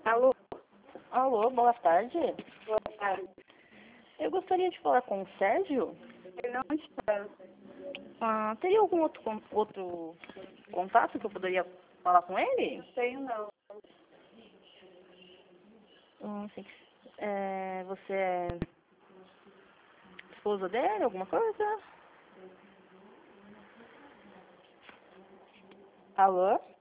Alô, Alô, boa tarde. boa tarde. Eu gostaria de falar com o Sérgio. Ele não está. Teria algum outro contato que eu poderia falar com ele? Não tenho, não. Sim. Você é esposa dele, alguma coisa? Alô?